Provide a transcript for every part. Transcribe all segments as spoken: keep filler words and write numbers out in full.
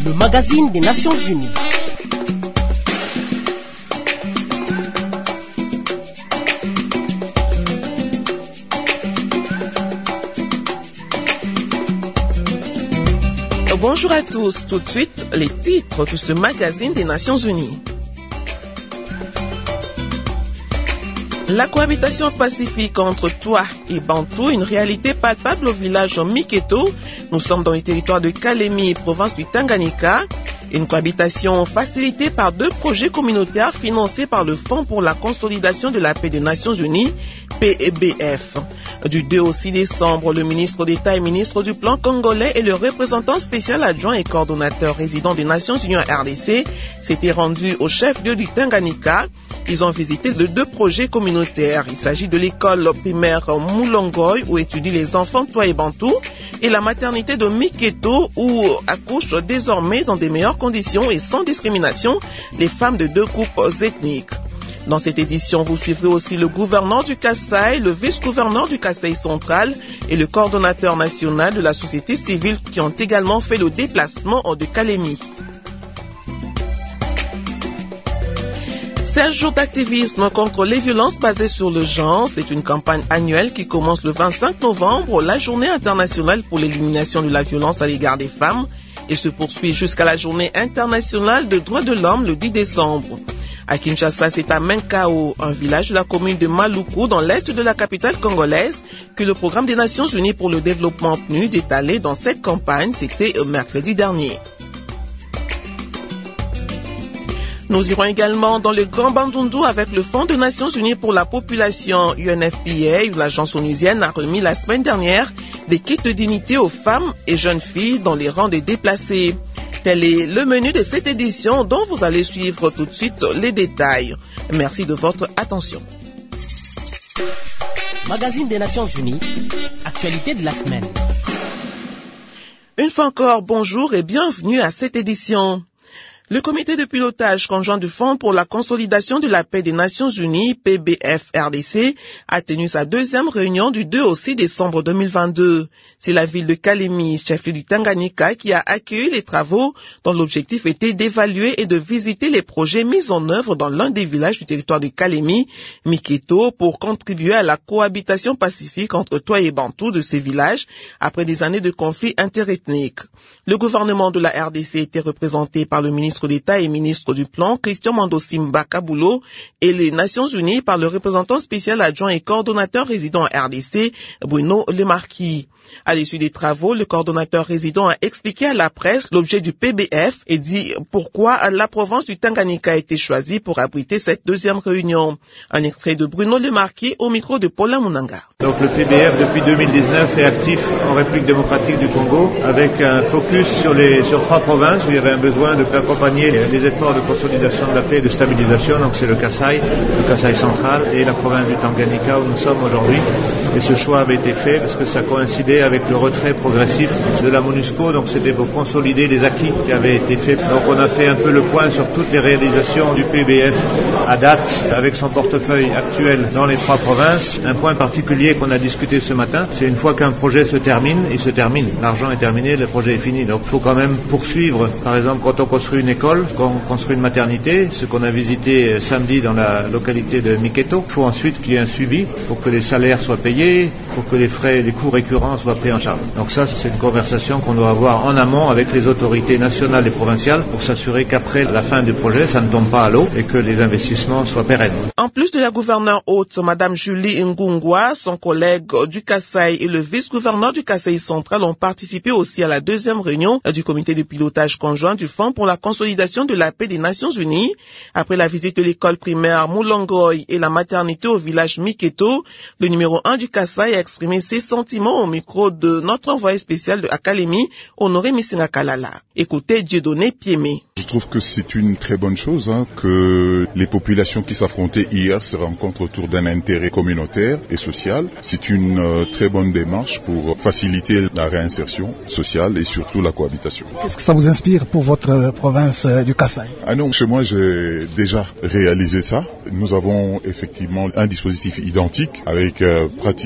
le magazine des Nations Unies. Bonjour à tous, tout de suite les titres de ce magazine des Nations Unies. La cohabitation pacifique entre Twa et Bantu, une réalité palpable au village Miketo. Nous sommes dans les territoires de Kalemi, province du Tanganyika. Une cohabitation facilitée par deux projets communautaires financés par le Fonds pour la consolidation de la paix des Nations Unies, P B F. Du deux au six décembre, le ministre d'État et ministre du Plan congolais et le représentant spécial adjoint et coordonnateur résident des Nations Unies en R D C s'étaient rendus au chef-lieu du Tanganyika. Ils ont visité les deux projets communautaires. Il s'agit de l'école primaire Moulongoy où étudient les enfants Twa et Bantu et la maternité de Miketo où accouchent désormais dans des meilleures conditions et sans discrimination les femmes de deux groupes ethniques. Dans cette édition, vous suivrez aussi le gouverneur du Kasaï, le vice-gouverneur du Kasaï central et le coordonnateur national de la société civile qui ont également fait le déplacement hors de Kalemi. seize jours d'activisme contre les violences basées sur le genre, c'est une campagne annuelle qui commence le vingt-cinq novembre, la journée internationale pour l'élimination de la violence à l'égard des femmes, et se poursuit jusqu'à la journée internationale des droits de l'homme le dix décembre. À Kinshasa, c'est à Menkao, un village de la commune de Maluku, dans l'est de la capitale congolaise, que le programme des Nations Unies pour le développement P N U D est allé dans cette campagne, c'était mercredi dernier. Nous irons également dans le Grand Bandundu avec le Fonds des Nations Unies pour la population U N F P A, où l'agence onusienne a remis la semaine dernière des kits de dignité aux femmes et jeunes filles dans les rangs des déplacés. Tel est le menu de cette édition dont vous allez suivre tout de suite les détails. Merci de votre attention. Magazine des Nations Unies, actualité de la semaine. Une fois encore, bonjour et bienvenue à cette édition. Le comité de pilotage conjoint du Fonds pour la consolidation de la paix des Nations Unies, P B F R D C, a tenu sa deuxième réunion du deux au six décembre deux mille vingt-deux. C'est la ville de Kalemi, chef-lieu du Tanganyika, qui a accueilli les travaux dont l'objectif était d'évaluer et de visiter les projets mis en œuvre dans l'un des villages du territoire de Kalemi, Miketo, pour contribuer à la cohabitation pacifique entre Twa et Bantu de ces villages après des années de conflits interethniques. Le gouvernement de la R D C était représenté par le ministre d'État et ministre du Plan, Christian Mandosimba Kabulo, et les Nations Unies par le représentant spécial adjoint et coordonnateur résident en R D C, Bruno Lemarquis. À l'issue des travaux, le coordonnateur résident a expliqué à la presse l'objet du P B F et dit pourquoi la province du Tanganyika a été choisie pour abriter cette deuxième réunion. Un extrait de Bruno Lemarquis au micro de Paula Munanga. Donc le P B F depuis deux mille dix-neuf est actif en République démocratique du Congo avec un focus sur les sur trois provinces où il y avait un besoin de accompagner les efforts de consolidation de la paix et de stabilisation. Donc c'est le Kasaï, le Kasaï central et la province du Tanganyika où nous sommes aujourd'hui. Et ce choix avait été fait parce que ça coïncidait avec le retrait progressif de la MONUSCO, donc c'était pour consolider les acquis qui avaient été faits. Donc on a fait un peu le point sur toutes les réalisations du P B F à date avec son portefeuille actuel dans les trois provinces. Un point particulier qu'on a discuté ce matin, c'est une fois qu'un projet se termine, il se termine. L'argent est terminé, le projet est fini. Donc il faut quand même poursuivre. Par exemple, quand on construit une école, quand on construit une maternité, ce qu'on a visité samedi dans la localité de Miketo, il faut ensuite qu'il y ait un suivi pour que les salaires soient payés, pour que les frais, les coûts récurrents soient pris en charge. Donc ça, c'est une conversation qu'on doit avoir en amont avec les autorités nationales et provinciales pour s'assurer qu'après la fin du projet, ça ne tombe pas à l'eau et que les investissements soient pérennes. En plus de la gouverneure haute, Madame Julie Ngungwa, son collègue du Kasaï et le vice-gouverneur du Kasaï central ont participé aussi à la deuxième réunion du comité de pilotage conjoint du Fonds pour la consolidation de la paix des Nations Unies. Après la visite de l'école primaire Moulongoy et la maternité au village Miketo, le numéro un du Kasaï a exprimé ses sentiments au micro de notre envoyé spécial de Kalemi, Honoré Missinga Kalala. Écoutez Dieudonné Piémé. Je trouve que c'est une très bonne chose hein, que les populations qui s'affrontaient hier se rencontrent autour d'un intérêt communautaire et social. C'est une euh, très bonne démarche pour faciliter la réinsertion sociale et surtout la cohabitation. Qu'est-ce que ça vous inspire pour votre province euh, du Kasaï? Ah non, chez moi j'ai déjà réalisé ça. Nous avons effectivement un dispositif identique avec euh, pratiquement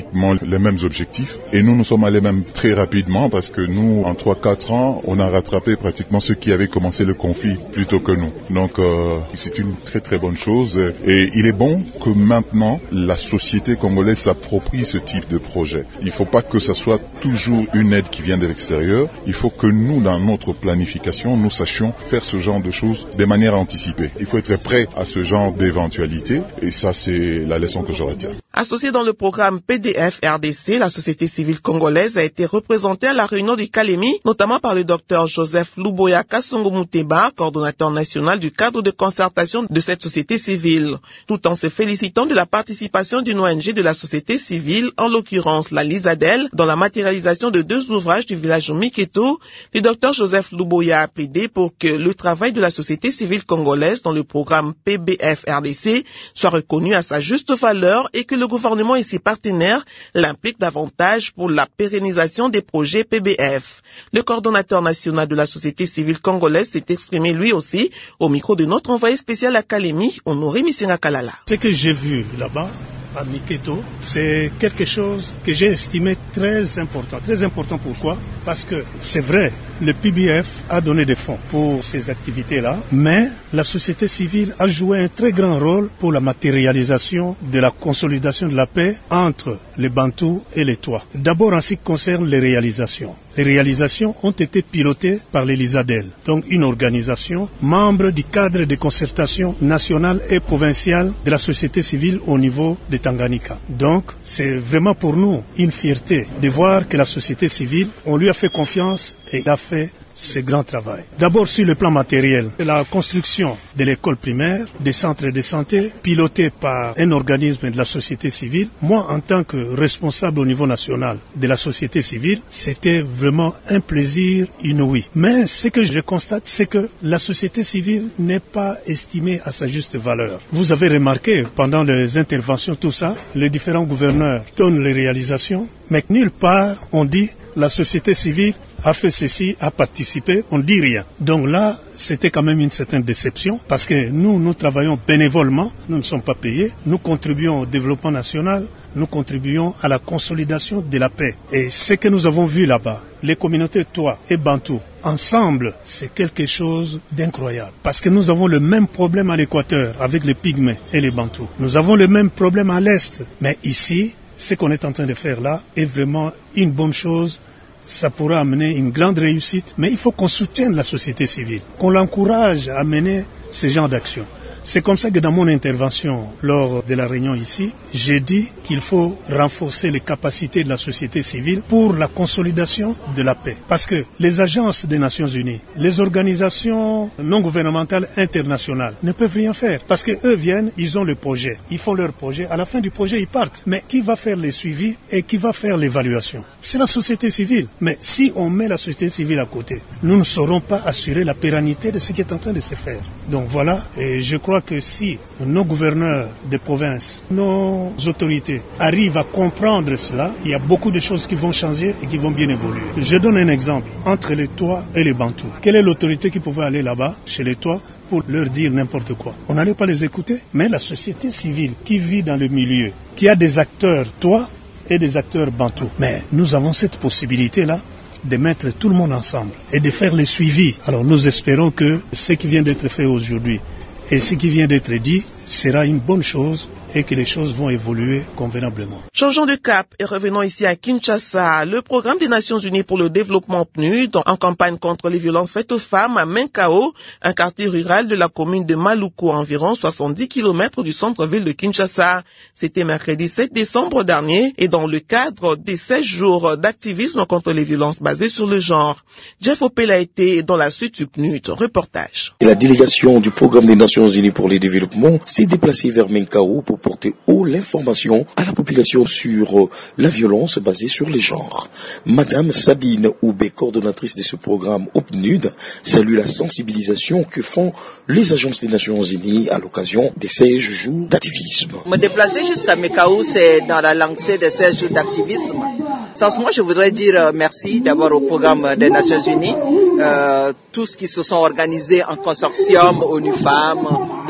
les mêmes objectifs. Et nous, nous sommes allés même très rapidement parce que nous, en trois quatre ans, on a rattrapé pratiquement ceux qui avaient commencé le conflit plutôt que nous. Donc, euh, c'est une très très bonne chose. Et il est bon que maintenant, la société congolaise s'approprie ce type de projet. Il ne faut pas que ça soit toujours une aide qui vient de l'extérieur. Il faut que nous, dans notre planification, nous sachions faire ce genre de choses de manière anticipée. Il faut être prêt à ce genre d'éventualité. Et ça, c'est la leçon que je retiens. Associée dans le programme P D F R D C, la société civile congolaise a été représentée à la réunion du Kalemi, notamment par le docteur Joseph Luboya Kasongo Muteba, coordonnateur national du cadre de concertation de cette société civile. Tout en se félicitant de la participation d'une O N G de la société civile, en l'occurrence la Lizadel, dans la matérialisation de deux ouvrages du village Miketo, le docteur Joseph Luboya a plaidé pour que le travail de la société civile congolaise dans le programme P B F R D C soit reconnu à sa juste valeur et que le gouvernement et ses partenaires l'impliquent davantage pour la pérennisation des projets P B F. Le coordonnateur national de la société civile congolaise s'est exprimé lui aussi au micro de notre envoyé spécial à Kalemi, Honoré Missinga Kalala. Ce que j'ai vu là-bas, à Miketo, c'est quelque chose que j'ai estimé très important. Très important pourquoi? Parce que c'est vrai, le P B F a donné des fonds pour ces activités-là, mais la société civile a joué un très grand rôle pour la matérialisation de la consolidation de la paix entre les Bantous et les Tois. D'abord en ce qui concerne les réalisations. Les réalisations ont été pilotées par les Lizadel, donc une organisation membre du cadre de concertation nationale et provinciale de la société civile au niveau de Tanganyika. Donc, c'est vraiment pour nous une fierté de voir que la société civile, on lui a fait confiance et il a fait ce grand travail. D'abord sur le plan matériel, la construction de l'école primaire, des centres de santé, pilotés par un organisme de la société civile. Moi, en tant que responsable au niveau national de la société civile, c'était vraiment un plaisir inouï. Mais ce que je constate, c'est que la société civile n'est pas estimée à sa juste valeur. Vous avez remarqué, pendant les interventions, tout ça, les différents gouverneurs donnent les réalisations, mais nulle part on dit la société civile a fait ceci, a participé, on ne dit rien. Donc là, c'était quand même une certaine déception parce que nous, nous travaillons bénévolement, nous ne sommes pas payés, nous contribuons au développement national, nous contribuons à la consolidation de la paix. Et ce que nous avons vu là-bas, les communautés Tois et Bantous, ensemble, c'est quelque chose d'incroyable. Parce que nous avons le même problème à l'équateur avec les Pygmées et les Bantous. Nous avons le même problème à l'Est. Mais ici, ce qu'on est en train de faire là est vraiment une bonne chose. Ça pourra amener une grande réussite, mais il faut qu'on soutienne la société civile, qu'on l'encourage à mener ce genre d'action. C'est comme ça que dans mon intervention lors de la réunion ici, j'ai dit qu'il faut renforcer les capacités de la société civile pour la consolidation de la paix. Parce que les agences des Nations Unies, les organisations non gouvernementales internationales ne peuvent rien faire. Parce qu'eux viennent, ils ont le projet, ils font leur projet, à la fin du projet ils partent. Mais qui va faire les suivis et qui va faire l'évaluation? C'est la société civile. Mais si on met la société civile à côté, nous ne saurons pas assurer la pérennité de ce qui est en train de se faire. Donc voilà, et je crois que si nos gouverneurs de province, nos autorités arrivent à comprendre cela, il y a beaucoup de choses qui vont changer et qui vont bien évoluer. Je donne un exemple entre les Tois et les Bantous. Quelle est l'autorité qui pouvait aller là-bas, chez les Tois, pour leur dire n'importe quoi? On n'allait pas les écouter. Mais la société civile qui vit dans le milieu, qui a des acteurs Tois et des acteurs Bantous, mais nous avons cette possibilité-là de mettre tout le monde ensemble et de faire les suivis. Alors nous espérons que ce qui vient d'être fait aujourd'hui et ce qui vient d'être dit sera une bonne chose et que les choses vont évoluer convenablement. Changeons de cap et revenons ici à Kinshasa. Le programme des Nations Unies pour le développement P N U D en campagne contre les violences faites aux femmes à Menkao, un quartier rural de la commune de Maluku, à environ soixante-dix kilomètres du centre-ville de Kinshasa. C'était mercredi sept décembre dernier et dans le cadre des seize jours d'activisme contre les violences basées sur le genre. Jeff Opel a été dans la suite du P N U D. Reportage. Et la délégation du programme des Nations Unies pour le développement s'est déplacée vers Menkao pour porter haut l'information à la population sur la violence basée sur les genres. Madame Sabine Oubé, coordonnatrice de ce programme au P N U D, salue la sensibilisation que font les agences des Nations Unies à l'occasion des seize jours d'activisme. Me déplacer jusqu'à Menkao, c'est dans la lancée des seize jours d'activisme. Sans moi, je voudrais dire merci d'abord au programme des Nations Unies, euh, tous qui se sont organisés en consortium, ONU Femmes,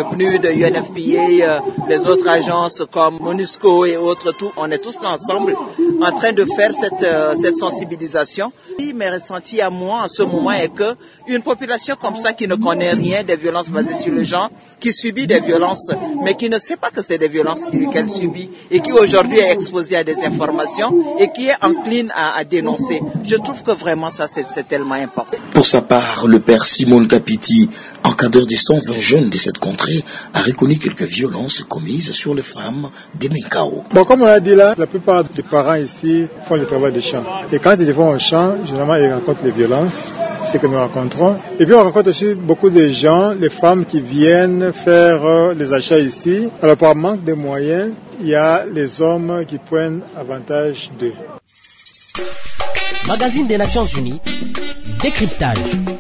le P N U D, U N F P A, euh, les autres agences comme MONUSCO et autres, tout, on est tous là ensemble en train de faire cette, euh, cette sensibilisation. Mes ressentis à moi en ce moment est que une population comme ça qui ne connaît rien des violences basées sur le genre, qui subit des violences, mais qui ne sait pas que c'est des violences qu'elle subit et qui aujourd'hui est exposée à des informations et qui est encline à, à dénoncer. Je trouve que vraiment ça c'est, c'est tellement important. Pour sa part, le père Simon Kapiti, encadreur des cent vingt jeunes de cette contrée, a reconnu quelques violences commises sur les femmes des Menkao. Bon, comme on l'a dit là, la plupart des parents ici font le travail de champ. Et quand ils vont au champ, généralement ils rencontrent les violences, c'est que nous rencontrons. Et puis on rencontre aussi beaucoup de gens, les femmes qui viennent faire euh, les achats ici. Alors par manque de moyens, il y a les hommes qui prennent avantage d'eux. Magazine des Nations Unies, décryptage.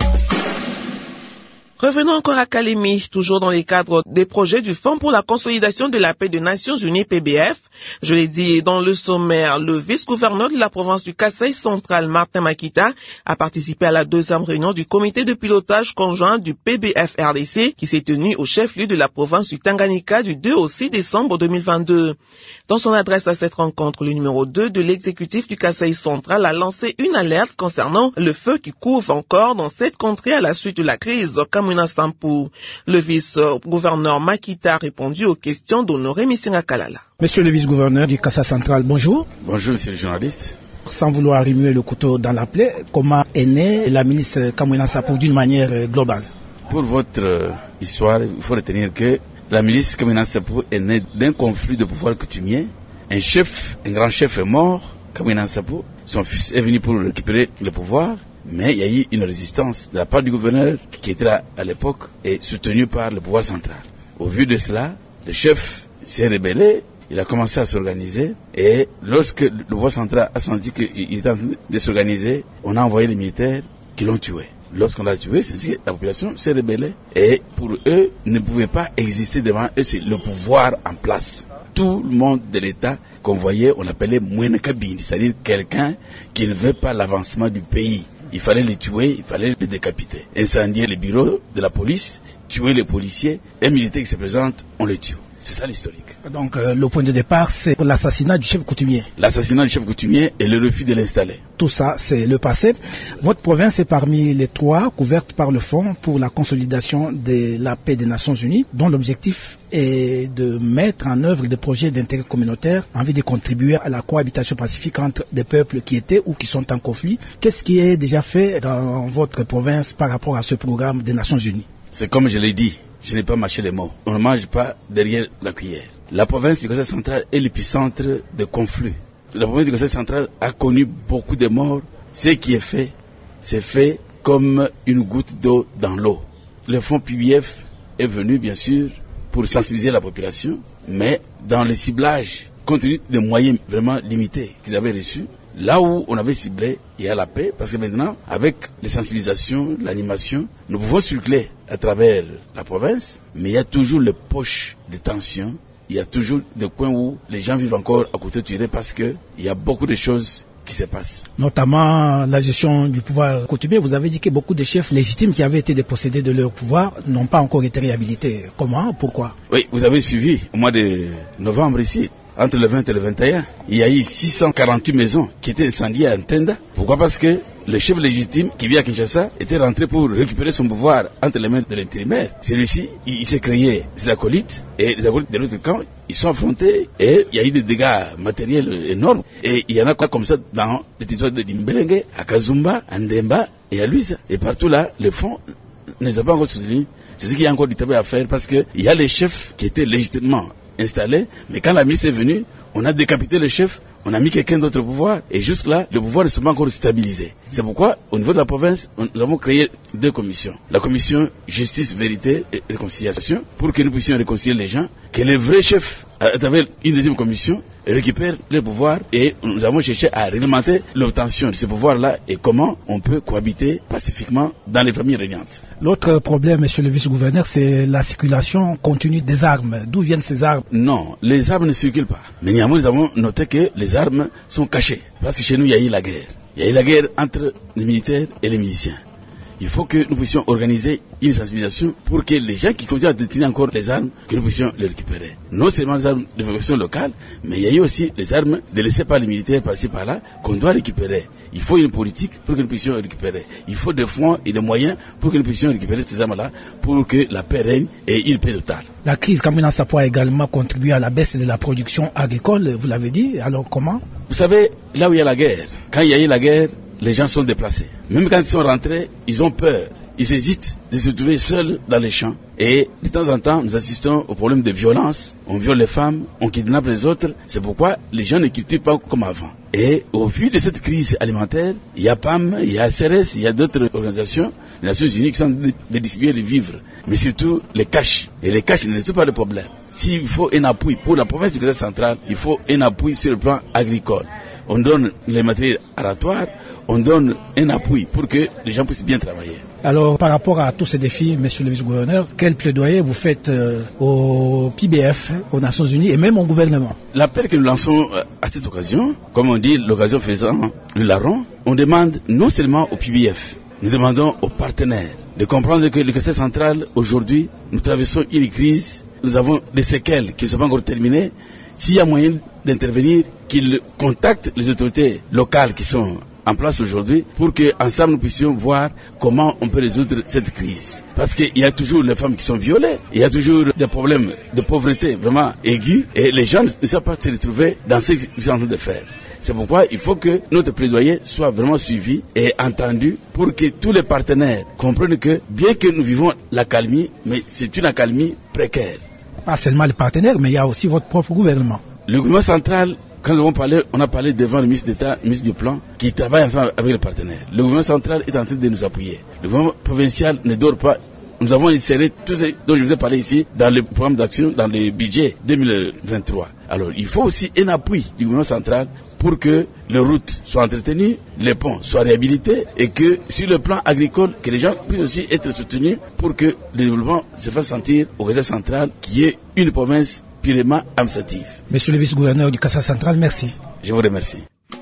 Revenons encore à Kalemi, toujours dans les cadres des projets du Fonds pour la consolidation de la paix des Nations Unies, P B F. Je l'ai dit dans le sommaire, le vice-gouverneur de la province du Kasaï central, Martin Makita, a participé à la deuxième réunion du comité de pilotage conjoint du P B F R D C qui s'est tenue au chef-lieu de la province du Tanganyika du deux au six décembre deux mille vingt-deux. Dans son adresse à cette rencontre, le numéro deux de l'exécutif du Kasaï central a lancé une alerte concernant le feu qui couvre encore dans cette contrée à la suite de la crise Kamwina Sampou. Le vice-gouverneur Makita a répondu aux questions d'Honoré Missinga Kalala. Monsieur le vice-gouverneur du Kasaï central, bonjour. Bonjour, monsieur le journaliste. Sans vouloir remuer le couteau dans la plaie, comment est née la milice Kamwina Sampou d'une manière globale? Pour votre euh, histoire, il faut retenir que la milice Kamwina Sampou est née d'un conflit de pouvoir coutumier. Un chef, un grand chef est mort, Kamwina Sampou. Son fils est venu pour récupérer le pouvoir, mais il y a eu une résistance de la part du gouverneur qui était là à l'époque et soutenu par le pouvoir central. Au vu de cela, le chef s'est rébellé, il a commencé à s'organiser et lorsque le pouvoir central a senti qu'il était en train de s'organiser, on a envoyé les militaires qui l'ont tué. Lorsqu'on l'a tué, c'est ainsi que la population s'est rébellée et pour eux, ne pouvait pas exister devant eux, c'est le pouvoir en place. Tout le monde de l'État qu'on voyait, on l'appelait Mwenekabindi, c'est-à-dire quelqu'un qui ne veut pas l'avancement du pays. Il fallait les tuer, il fallait les décapiter. Incendier les bureaux de la police, tuer les policiers, un militaire qui se présente, on le tue. C'est ça l'historique. Donc euh, le point de départ, c'est l'assassinat du chef coutumier. L'assassinat du chef coutumier et le refus de l'installer. Tout ça, c'est le passé. Votre province est parmi les trois couvertes par le Fonds pour la consolidation de la paix des Nations Unies, dont l'objectif est de mettre en œuvre des projets d'intérêt communautaire en vue de contribuer à la cohabitation pacifique entre des peuples qui étaient ou qui sont en conflit. Qu'est-ce qui est déjà fait dans votre province par rapport à ce programme des Nations Unies? C'est comme je l'ai dit. Je n'ai pas mâché les mots. On ne mange pas derrière la cuillère. La province du Kasaï central est l'épicentre de conflits. La province du Kasaï central a connu beaucoup de morts. Ce qui est fait, c'est fait comme une goutte d'eau dans l'eau. Le fonds P B F est venu, bien sûr, pour sensibiliser la population, mais dans le ciblage, compte tenu des moyens vraiment limités qu'ils avaient reçus, là où on avait ciblé, il y a la paix, parce que maintenant, avec les sensibilisations, l'animation, nous pouvons circuler à travers la province, mais il y a toujours les poches de tension, il y a toujours des coins où les gens vivent encore à côté de tiré parce qu'il y a beaucoup de choses qui se passent. Notamment la gestion du pouvoir coutumier. Vous avez dit que beaucoup de chefs légitimes qui avaient été dépossédés de leur pouvoir n'ont pas encore été réhabilités. Comment? Pourquoi? Oui, vous avez suivi au mois de novembre ici. Entre le vingt et le vingt et un, il y a eu six cent quarante-huit maisons qui étaient incendiées à Ntenda. Pourquoi? Parce que le chef légitime qui vit à Kinshasa était rentré pour récupérer son pouvoir entre les mains de l'intérimaire. Celui-ci, il, il s'est créé des acolytes et les acolytes de l'autre camp, ils sont affrontés et il y a eu des dégâts matériels énormes. Et il y en a quoi comme ça dans les territoires de Dimbelenge, à Kazumba, à Ndemba et à Luisa. Et partout là, le fonds ne les a pas encore soutenus. C'est ce qu'il y a encore du travail à faire parce qu'il y a les chefs qui étaient légitimement installé, mais quand la milice est venue, on a décapité le chef, on a mis quelqu'un d'autre au pouvoir, et jusque là, le pouvoir ne s'est pas encore stabilisé. C'est pourquoi, au niveau de la province, on, nous avons créé deux commissions. La commission Justice, Vérité et Réconciliation, pour que nous puissions réconcilier les gens, que les vrais chefs, à travers une deuxième commission, récupèrent le pouvoir, et nous avons cherché à réglementer l'obtention de ce pouvoir-là, et comment on peut cohabiter pacifiquement dans les familles régnantes. L'autre problème, monsieur le vice-gouverneur, c'est la circulation continue des armes. D'où viennent ces armes? Non, les armes ne circulent pas. Mais néanmoins, nous avons noté que les armes sont cachées. Parce que chez nous, il y a eu la guerre. Il y a eu la guerre entre les militaires et les miliciens. il faut que nous puissions organiser une sensibilisation pour que les gens qui continuent à détenir encore les armes, que nous puissions les récupérer. Non seulement les armes de fabrication locale, mais il y a eu aussi les armes délaissées par les militaires passer par là qu'on doit récupérer. Il faut une politique pour que nous puissions récupérer. Il faut des fonds et des moyens pour que nous puissions récupérer ces armes-là pour que la paix règne et une paix totale. La crise Kamina Sappo a également contribué à la baisse de la production agricole, vous l'avez dit, alors comment? Vous savez, là où il y a la guerre, quand il y a eu la guerre, les gens sont déplacés. Même quand ils sont rentrés, ils ont peur. Ils hésitent de se trouver seuls dans les champs. Et de temps en temps, nous assistons au problème de violence. On viole les femmes, on kidnappe les autres. C'est pourquoi les gens ne cultivent pas comme avant. Et au vu de cette crise alimentaire, il y a P A M, il y a C R S, il y a d'autres organisations, les Nations Unies qui sont de distribuer les vivres. Mais surtout les caches. Et les caches ne résolvent pas le problème. S'il faut un appui pour la province du Kassai central, il faut un appui sur le plan agricole. On donne les matériels aratoires, on donne un appui pour que les gens puissent bien travailler. Alors, par rapport à tous ces défis, monsieur le vice-gouverneur, quel plaidoyer vous faites euh, au P B F, aux Nations Unies et même au gouvernement? L'appel que nous lançons euh, à cette occasion, comme on dit, l'occasion faisant le larron, on demande non seulement au P B F, nous demandons aux partenaires de comprendre que le Kassai central, aujourd'hui, nous traversons une crise, nous avons des séquelles qui ne sont pas encore terminées. S'il y a moyen d'intervenir, qu'ils contactent les autorités locales qui sont en place aujourd'hui pour qu'ensemble nous puissions voir comment on peut résoudre cette crise. Parce qu'il y a toujours les femmes qui sont violées, il y a toujours des problèmes de pauvreté vraiment aigus et les gens ne savent pas se retrouver dans ce qu'ils sont en train de faire. C'est pourquoi il faut que notre plaidoyer soit vraiment suivi et entendu pour que tous les partenaires comprennent que bien que nous vivons l'accalmie, mais c'est une accalmie précaire. Pas seulement les partenaires, mais il y a aussi votre propre gouvernement. Le gouvernement central, quand nous avons parlé, on a parlé devant le ministre d'État, le ministre du Plan, qui travaille ensemble avec les partenaires. Le gouvernement central est en train de nous appuyer. Le gouvernement provincial ne dort pas. Nous avons inséré tout ce dont je vous ai parlé ici dans le programme d'action, dans le budget deux mille vingt-trois. Alors, il faut aussi un appui du gouvernement central pour que les routes soient entretenues, les ponts soient réhabilités et que sur le plan agricole, que les gens puissent aussi être soutenus pour que le développement se fasse sentir au Kassai central qui est une province purement administrative. Monsieur le vice-gouverneur du Kassai central, merci. Je vous remercie.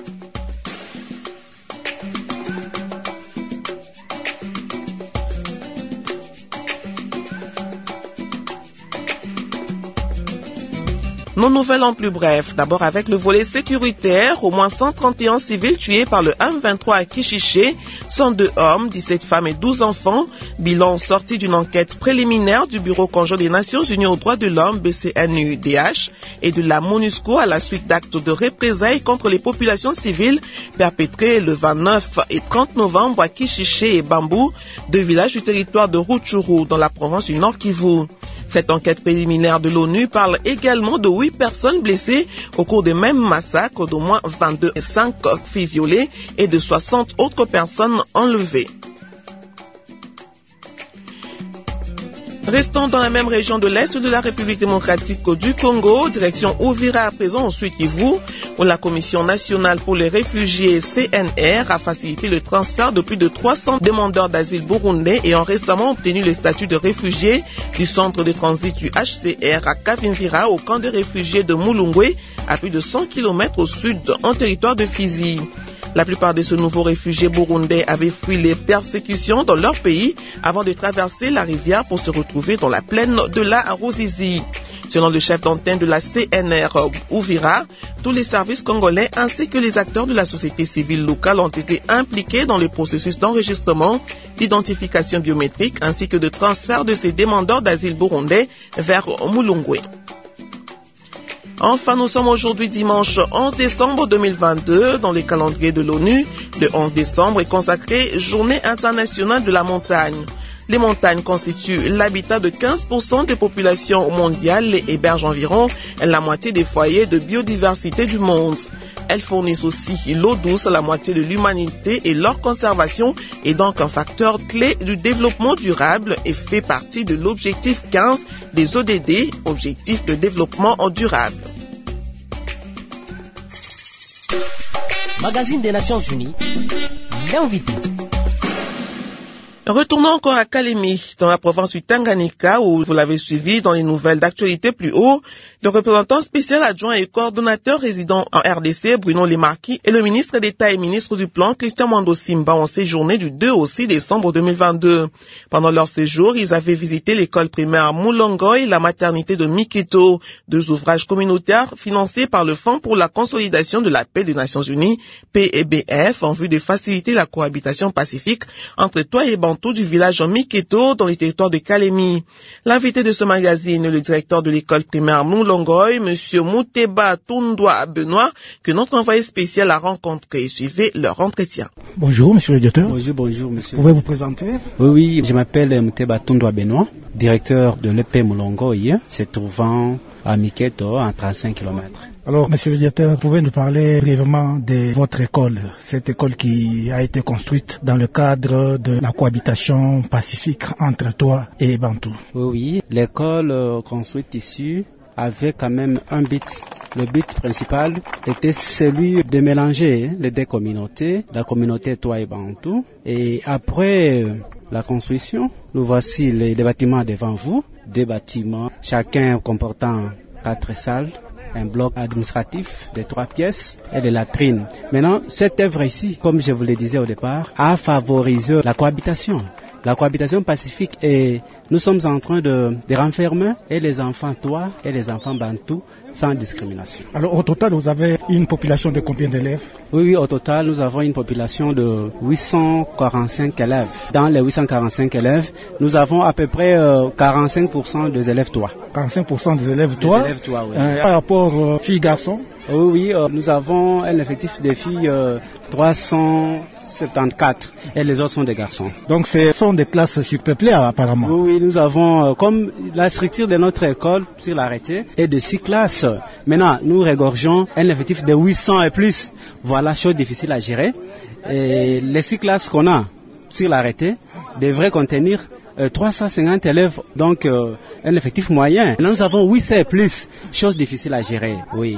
Nos nouvelles en plus bref. D'abord avec le volet sécuritaire, au moins cent trente et un civils tués par le M vingt-trois à Kichiché, cent deux hommes, dix-sept femmes et douze enfants. Bilan sorti d'une enquête préliminaire du Bureau conjoint des Nations Unies aux droits de l'homme, B C N U D H, et de la MONUSCO à la suite d'actes de représailles contre les populations civiles perpétrés le vingt-neuf et trente novembre à Kichiché et Bambou, deux villages du territoire de Rutshuru dans la province du Nord Kivu. Cette enquête préliminaire de l'ONU parle également de huit personnes blessées au cours des mêmes massacres, d'au moins vingt-deux et cinq filles violées et de soixante autres personnes enlevées. Restons dans la même région de l'Est de la République démocratique du Congo, direction Uvira à présent au Sud Kivu, où la Commission nationale pour les réfugiés C N R a facilité le transfert de plus de trois cents demandeurs d'asile burundais ayant récemment obtenu le statut de réfugiés du centre de transit du H C R à Kavimvira au camp de réfugiés de Mulungwe, à plus de cent kilomètres au sud en territoire de Fizi. La plupart de ces nouveaux réfugiés burundais avaient fui les persécutions dans leur pays avant de traverser la rivière pour se retrouver dans la plaine de la Ruzizi. Selon le chef d'antenne de la C N R Uvira, tous les services congolais ainsi que les acteurs de la société civile locale ont été impliqués dans le processus d'enregistrement, d'identification biométrique ainsi que de transfert de ces demandeurs d'asile burundais vers Mulungwe. Enfin, nous sommes aujourd'hui dimanche onze décembre deux mille vingt-deux. Dans le calendrier de l'ONU, le onze décembre est consacré Journée internationale de la montagne. Les montagnes constituent l'habitat de quinze pour cent des populations mondiales et hébergent environ la moitié des foyers de biodiversité du monde. Elles fournissent aussi l'eau douce à la moitié de l'humanité et leur conservation est donc un facteur clé du développement durable et fait partie de l'objectif quinze des O D D, Objectif de développement durable. Magazine des Nations Unies, l'invité. Retournons encore à Kalemi, dans la province du Tanganyika, où vous l'avez suivi dans les nouvelles d'actualité plus haut. Le représentant spécial adjoint et coordonnateur résident en R D C, Bruno Lemarquis, et le ministre d'État et ministre du Plan, Christian Mwando Simba, ont séjourné du deux au six décembre deux mille vingt-deux. Pendant leur séjour, ils avaient visité l'école primaire Moulongoy et la maternité de Miketo, deux ouvrages communautaires financés par le Fonds pour la consolidation de la paix des Nations Unies, P E B F, en vue de faciliter la cohabitation pacifique entre Toi et Bantou du village Miketo dans les territoires de Kalemi. L'invité de ce magazine est le directeur de l'école primaire Moulongoy, monsieur Mouteba Tundwa Benoît, que notre envoyé spécial a rencontré. Suivez leur entretien. Bonjour, monsieur le directeur. Bonjour, bonjour, monsieur. Pouvez-vous vous présenter? Oui, oui, je m'appelle Mouteba Tundwa Benoît, directeur de l'E P Moulongoy, se trouvant à Miketo, à trente-cinq kilomètres. Alors, monsieur le directeur, pouvez nous parler brièvement de votre école, cette école qui a été construite dans le cadre de la cohabitation pacifique entre Toi et Bantou? Oui, oui, l'école euh, construite ici avait quand même un but. Le but principal était celui de mélanger les deux communautés, la communauté Toi et Bantou. Et après euh, la construction, nous voici les, les bâtiments devant vous, deux bâtiments, chacun comportant quatre salles, un bloc administratif de trois pièces et des latrines. Maintenant, cette œuvre ici, comme je vous le disais au départ, a favorisé la cohabitation. La cohabitation pacifique, et nous sommes en train de, de renfermer et les enfants Toi et les enfants Bantou sans discrimination. Alors au total, vous avez une population de combien d'élèves? Oui, oui, au total, nous avons une population de huit cent quarante-cinq élèves. Dans les huit cent quarante-cinq élèves, nous avons à peu près euh, quarante-cinq pour cent des élèves Toi. quarante-cinq pour cent des élèves Toi, des élèves Toi, oui. euh, par rapport euh, filles-garçons? Oui, oui, euh, nous avons un effectif de filles euh, trois cent soixante-quatorze et les autres sont des garçons. Donc ce sont des classes surpeuplées apparemment. Oui, oui, nous avons, euh, comme la structure de notre école sur l'arrêté est de six classes. Maintenant, nous regorgeons un effectif de huit cents et plus. Voilà, chose difficile à gérer. Et les six classes qu'on a sur l'arrêté devraient contenir euh, trois cent cinquante élèves, donc euh, un effectif moyen. Maintenant, nous avons huit cents et plus, chose difficile à gérer, oui.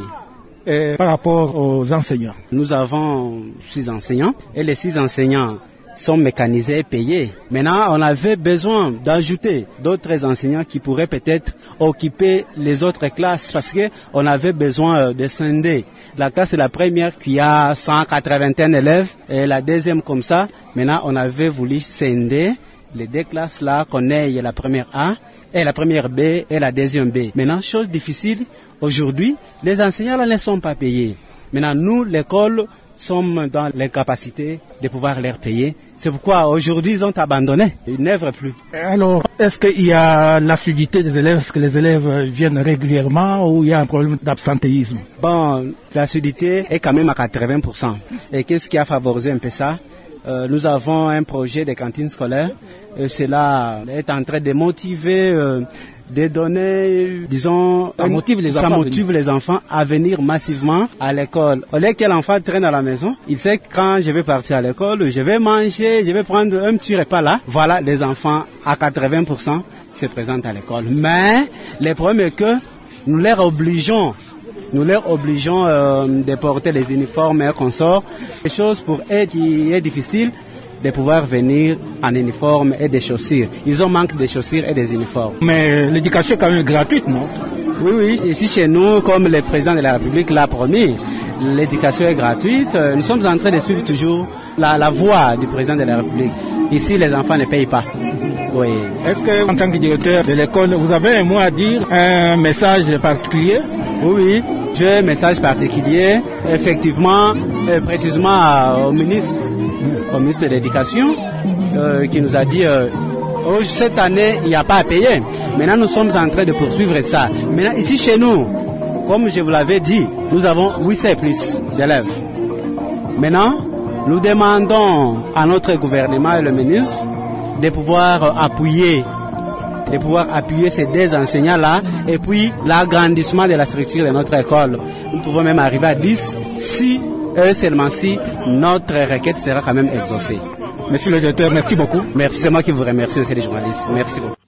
Et par rapport aux enseignants? Nous avons six enseignants et les six enseignants sont mécanisés et payés. Maintenant, on avait besoin d'ajouter d'autres enseignants qui pourraient peut-être occuper les autres classes parce qu'on avait besoin de scinder. La classe est la première qui a cent quatre-vingt-un élèves et la deuxième comme ça. Maintenant, on avait voulu scinder les deux classes là qu'on ait la première A et la première B et la deuxième B. Maintenant, chose difficile, aujourd'hui, les enseignants là ne sont pas payés. Maintenant, nous, l'école, sommes dans les capacités de pouvoir les payer. C'est pourquoi aujourd'hui, ils ont abandonné. Ils n'œuvrent plus. Alors, est-ce qu'il y a l'assiduité des élèves? Est-ce que les élèves viennent régulièrement ou il y a un problème d'absentéisme? Bon, l'assiduité est quand même à quatre-vingts pour cent. Et qu'est-ce qui a favorisé un peu ça? Euh, nous avons un projet de cantine scolaire et cela est en train de motiver, euh, de donner, disons, ça motive les ça enfants, motive les enfants à venir massivement à l'école. Au lieu que l'enfant traîne à la maison, il sait que quand je vais partir à l'école, je vais manger, je vais prendre un petit repas là. Voilà, les enfants à quatre-vingts pour cent se présentent à l'école. Mais le problème est que nous les obligeons Nous leur obligeons euh, de porter les uniformes et consorts. Des choses pour eux qui est difficile de pouvoir venir en uniforme et des chaussures. Ils ont manque de chaussures et des uniformes. Mais l'éducation est quand même gratuite, non? Oui, oui. Ici chez nous, comme le président de la République l'a promis, l'éducation est gratuite. Nous sommes en train de suivre toujours la, la voie du président de la République. Ici, les enfants ne payent pas. Oui. Est-ce que, en tant que directeur de l'école, vous avez un mot à dire, un message particulier? Oui, oui. J'ai un message particulier, effectivement, et précisément au ministre, au ministre de l'Éducation, euh, qui nous a dit euh, oh, cette année, il n'y a pas à payer. Maintenant, nous sommes en train de poursuivre ça. Maintenant, ici chez nous, comme je vous l'avais dit, nous avons huit cents et plus d'élèves. Maintenant, nous demandons à notre gouvernement et le ministre de pouvoir appuyer de pouvoir appuyer ces deux enseignants-là et puis l'agrandissement de la structure de notre école. Nous pouvons même arriver à dix si, eux seulement si, notre requête sera quand même exaucée. Monsieur le directeur, merci beaucoup. Merci, c'est moi qui vous remercie, monsieur les journalistes. Merci beaucoup.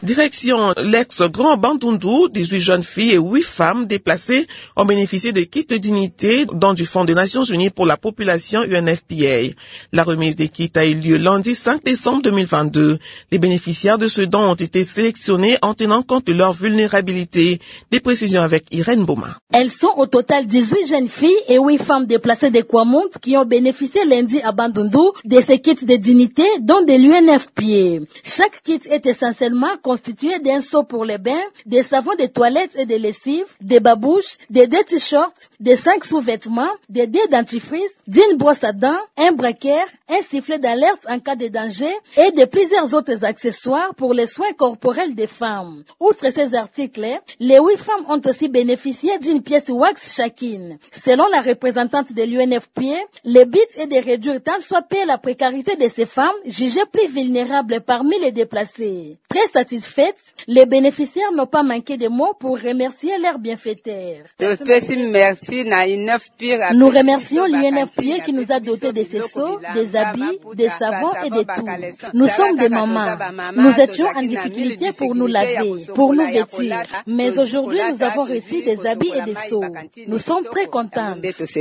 Direction l'ex-Grand Bandundu, dix-huit jeunes filles et huit femmes déplacées ont bénéficié de kits de dignité dont du Fonds des Nations Unies pour la population U N F P A. La remise des kits a eu lieu lundi cinq décembre deux mille vingt-deux. Les bénéficiaires de ce don ont été sélectionnés en tenant compte de leur vulnérabilité. Des précisions avec Irène Boma. Elles sont au total dix-huit jeunes filles et huit femmes déplacées de Kwamount qui ont bénéficié lundi à Bandundu de ces kits de dignité dont de l'U N F P A. Chaque kit est essentiellement constitué d'un seau pour les bains, des savons de toilettes et de lessive, des babouches, des deux t-shirts, des cinq sous-vêtements, des deux dentifrices, d'une brosse à dents, un braquaire, un sifflet d'alerte en cas de danger et de plusieurs autres accessoires pour les soins corporels des femmes. Outre ces articles, les huit femmes ont aussi bénéficié d'une pièce wax chacune. Selon la représentante de l'U N F P A, le but est de réduire tant soit peu la précarité de ces femmes jugées plus vulnérables parmi les déplacés. Très satisfaites, les bénéficiaires n'ont pas manqué de mots pour remercier leurs bienfaiteurs. Nous remercions l'U N F P A qui nous a dotés de ces seaux, des habits, des savons et de tout. Nous sommes des mamans. Nous étions en difficulté pour nous laver, pour nous vêtir. Mais aujourd'hui, nous avons reçu des habits et des seaux. Nous sommes très contents.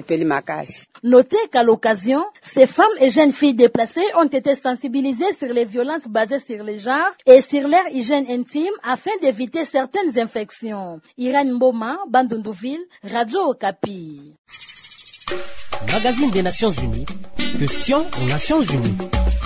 Notez qu'à l'occasion, ces femmes et jeunes filles déplacées ont été sensibilisées sur les violences basées sur les genres et sur leur hygiène intime afin d'éviter certaines infections. Irène Mboma, Bandunduville, Radio Okapi. Magazine des Nations Unies. Question aux Nations Unies.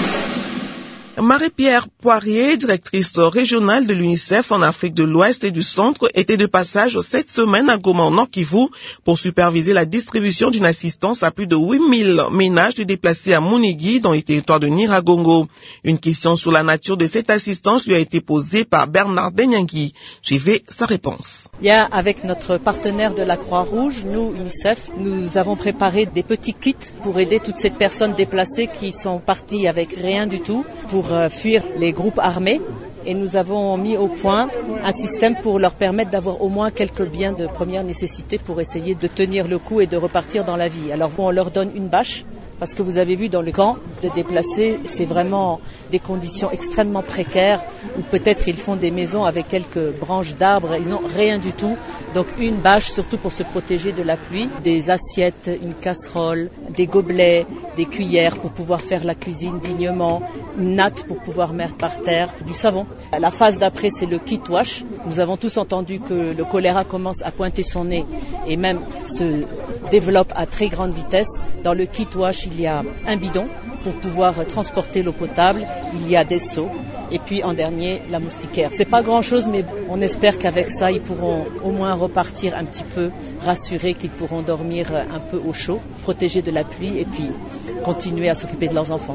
Marie-Pierre Poirier, directrice régionale de l'UNICEF en Afrique de l'Ouest et du Centre, était de passage cette semaine à Goma au Nord Kivu pour superviser la distribution d'une assistance à plus de huit mille ménages déplacés à Munigi dans les territoires de Nyiragongo. Une question sur la nature de cette assistance lui a été posée par Bernard Denyangui. J'y vais sa réponse. Bien, avec notre partenaire de la Croix-Rouge, nous, UNICEF, nous avons préparé des petits kits pour aider toutes ces personnes déplacées qui sont parties avec rien du tout pour fuir les groupes armés, et nous avons mis au point un système pour leur permettre d'avoir au moins quelques biens de première nécessité pour essayer de tenir le coup et de repartir dans la vie. Alors on leur donne une bâche, parce que vous avez vu dans le camp de déplacés, c'est vraiment des conditions extrêmement précaires, où peut-être ils font des maisons avec quelques branches d'arbres, ils n'ont rien du tout. Donc une bâche, surtout pour se protéger de la pluie, des assiettes, une casserole, des gobelets, des cuillères pour pouvoir faire la cuisine dignement, une natte pour pouvoir mettre par terre, du savon. La phase d'après, c'est le kit wash. Nous avons tous entendu que le choléra commence à pointer son nez et même se développe à très grande vitesse. Dans le kit wash, il y a un bidon pour pouvoir transporter l'eau potable, il y a des seaux et puis en dernier la moustiquaire. C'est pas grand chose, mais on espère qu'avec ça ils pourront au moins repartir un petit peu rassurés, qu'ils pourront dormir un peu au chaud, protégés de la pluie et puis continuer à s'occuper de leurs enfants.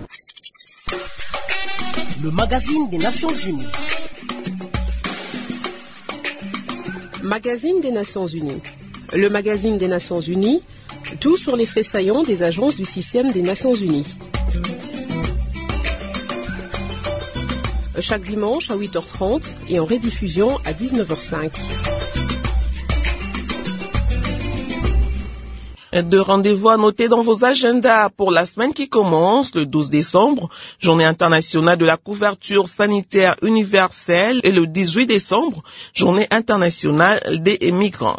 Le magazine des Nations Unies. Magazine des Nations Unies. Le magazine des Nations Unies, tout sur les faits saillants des agences du système des Nations Unies. Chaque dimanche à huit heures trente et en rediffusion à dix-neuf heures cinq. De rendez-vous à noter dans vos agendas pour la semaine qui commence le douze décembre, journée internationale de la couverture sanitaire universelle, et le dix-huit décembre, journée internationale des migrants.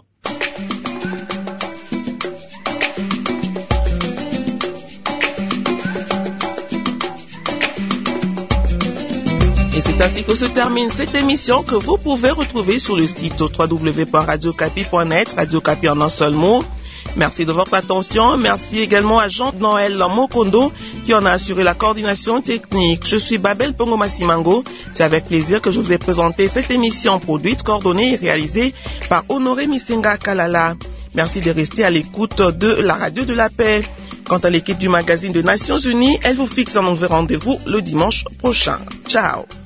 Et c'est ainsi que se termine cette émission que vous pouvez retrouver sur le site w w w point radio capi point net, Radio Capi en un seul mot. Merci de votre attention. Merci également à Jean-Noël Mokondo qui en a assuré la coordination technique. Je suis Babel Pongo Massimango. C'est avec plaisir que je vous ai présenté cette émission produite, coordonnée et réalisée par Honoré Misenga Kalala. Merci de rester à l'écoute de la Radio de la Paix. Quant à l'équipe du magazine des Nations Unies, elle vous fixe un nouveau rendez-vous le dimanche prochain. Ciao.